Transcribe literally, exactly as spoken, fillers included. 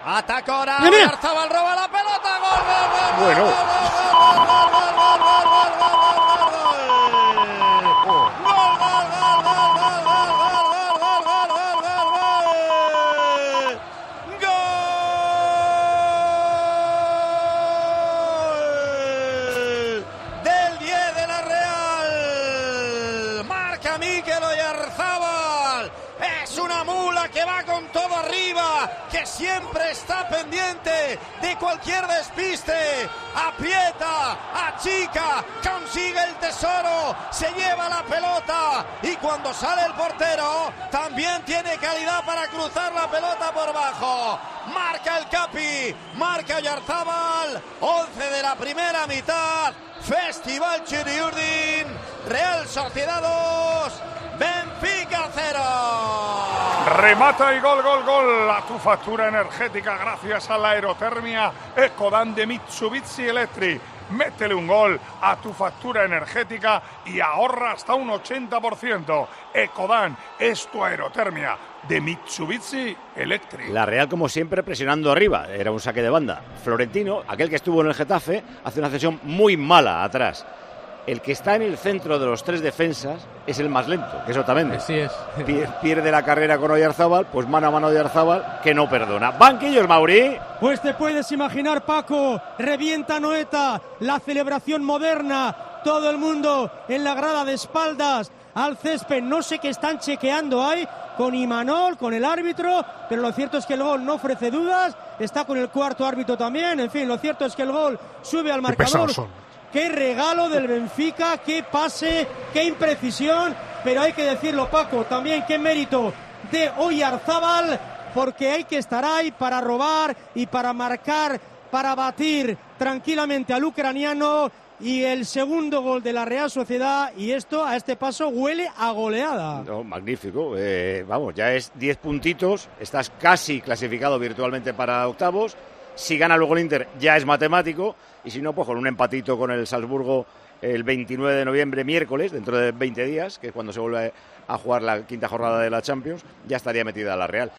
Ataca ahora. Mira, mira. Oyarzabal roba la pelota. Gol, gol, gol. Bueno. Gol, gol, gol, gol, gol, gol, gol, gol, gol, gol, Mikel Oyarzabal. Es una mula que va con todo arriba, que siempre está pendiente de cualquier despiste. Aprieta, achica, consigue el tesoro, se lleva la pelota y cuando sale el portero también tiene calidad para cruzar la pelota por bajo. Marca el Capi, marca Oyarzabal. once de la primera mitad. Festival Chiriurdin, Real Sociedad dos, Benfica cero. Remata y gol, gol, gol. A tu factura energética gracias a la aerotermia Ecodan de Mitsubishi Electric. Métele un gol a tu factura energética y ahorra hasta un ochenta por ciento. Ecodan es tu aerotermia de Mitsubishi Electric. La Real, como siempre, presionando arriba. Era un saque de banda. Florentino, aquel que estuvo en el Getafe, hace una cesión muy mala atrás. El que está en el centro de los tres defensas es el más lento, que es Otamendi. Así es. Pierde la carrera con Oyarzabal, pues mano a mano Oyarzabal, que no perdona. Banquillos, Mauri. Pues te puedes imaginar, Paco, revienta Noeta, la celebración moderna, todo el mundo en la grada de espaldas al césped. No sé qué están chequeando ahí con Imanol, con el árbitro, pero lo cierto es que el gol no ofrece dudas. Está con el cuarto árbitro también. En fin, lo cierto es que el gol sube al marcador. Qué regalo del Benfica, qué pase, qué imprecisión, pero hay que decirlo, Paco, también qué mérito de Oyarzabal, porque hay que estar ahí para robar y para marcar, para batir tranquilamente al ucraniano. Y el segundo gol de la Real Sociedad, y esto a este paso huele a goleada. No, magnífico, eh, vamos, ya es diez puntitos, estás casi clasificado virtualmente para octavos. Si gana luego el Inter ya es matemático, y si no, pues con un empatito con el Salzburgo el veintinueve de noviembre, miércoles, dentro de veinte días, que es cuando se vuelve a jugar la quinta jornada de la Champions, ya estaría metida la Real.